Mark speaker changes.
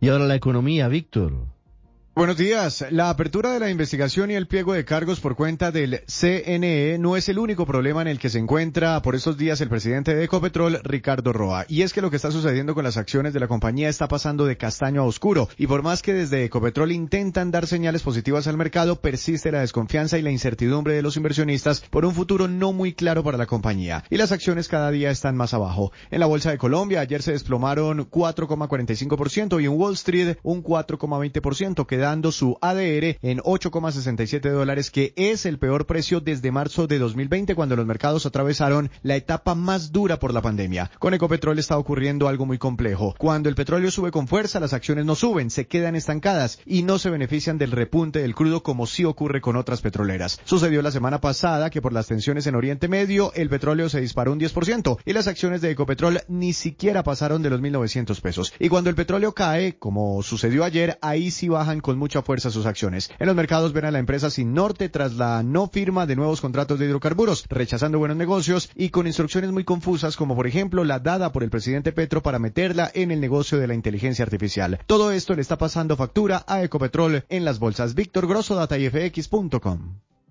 Speaker 1: Y ahora la economía, Víctor.
Speaker 2: Buenos días. La apertura de la investigación y el pliego de cargos por cuenta del CNE no es el único problema en el que se encuentra por estos días el presidente de Ecopetrol, Ricardo Roa. Y es que lo que está sucediendo con las acciones de la compañía está pasando de castaño a oscuro. Y por más que desde Ecopetrol intentan dar señales positivas al mercado, persiste la desconfianza y la incertidumbre de los inversionistas por un futuro no muy claro para la compañía. Y las acciones cada día están más abajo. En la Bolsa de Colombia ayer se desplomaron 4,45% y en Wall Street un 4,20%, quedando su ADR en $8,67, que es el peor precio desde marzo de 2020, cuando los mercados atravesaron la etapa más dura por la pandemia. Con Ecopetrol está ocurriendo algo muy complejo. Cuando el petróleo sube con fuerza, las acciones no suben, se quedan estancadas y no se benefician del repunte del crudo como sí ocurre con otras petroleras. Sucedió la semana pasada que por las tensiones en Oriente Medio, el petróleo se disparó un 10% y las acciones de Ecopetrol ni siquiera pasaron de los 1.900 pesos. Y cuando el petróleo cae, como sucedió ayer, ahí sí bajan con mucha fuerza sus acciones. En los mercados ven a la empresa sin norte tras la no firma de nuevos contratos de hidrocarburos, rechazando buenos negocios y con instrucciones muy confusas, como por ejemplo la dada por el presidente Petro para meterla en el negocio de la inteligencia artificial. Todo esto le está pasando factura a Ecopetrol en las bolsas. Víctor Grosso, datafx.com.